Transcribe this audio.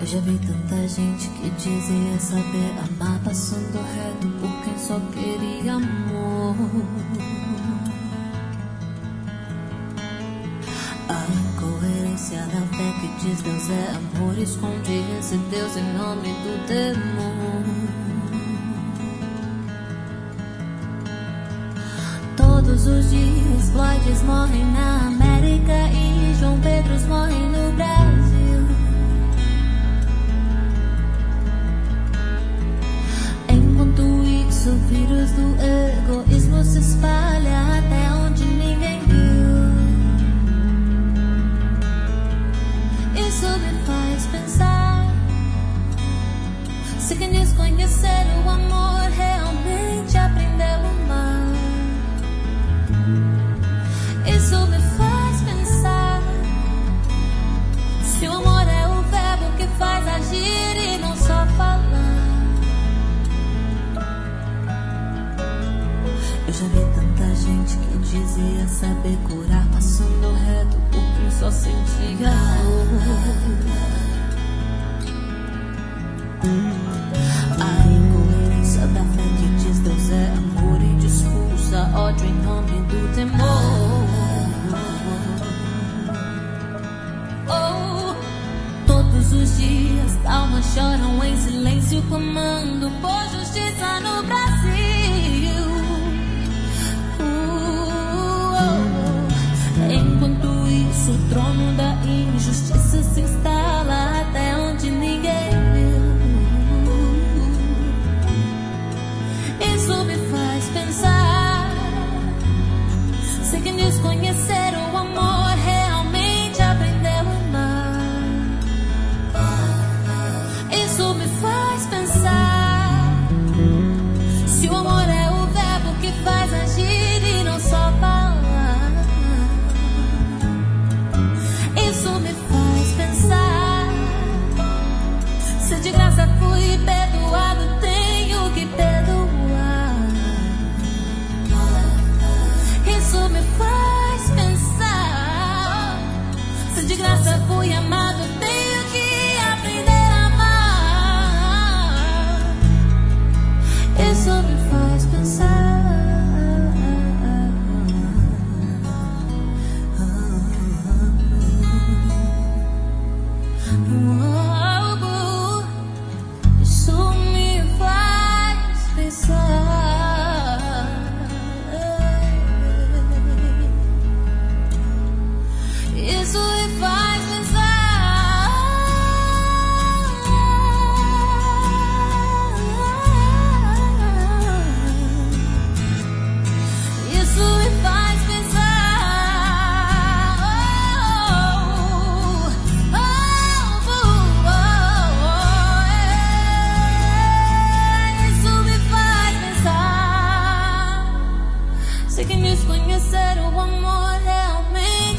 já vi tanta gente que dizia saber amar, passando reto por quem só queria amor. A incoerência da fé que diz Deus é amor, esconde esse Deus em nome do temor. Todos os dias Floyds morrem na América e João Pedros morrem no Brasil. Enquanto isso, o vírus do egoísmo se espalha até onde ninguém viu. Isso me faz pensar, se quem diz conhecer o amor realmente aprendeu a amar. Isso me faz pensar, se o amor é o verbo que faz agir e não só falar. Eu já vi tanta gente que dizia saber curar, passando reto por quem só sentia a incoerência da fé que diz Deus é amor e discursa ódio em nome do temor. Oh, todos os dias almas choram em silêncio, clamando por justiça no Brasil. Enquanto isso, o trono da injustiça se instala até onde ninguém viu. Isso me faz pensar, se quem diz conhecer o amor realmente aprendeu a amar. Isso me faz pensar, se o amor é o verbo que faz agir e não só falar. Isso me faz pensar, se de graça fui perdoado, tenho que perdoar. Isso me faz pensar, se de graça fui amado, tenho que aprender a amar. Isso me faz pensar. Isso me faz pensar. Isso me faz pensar. Isso me faz pensar. Isso me faz pensar, se quem diz conhecer o amor realmente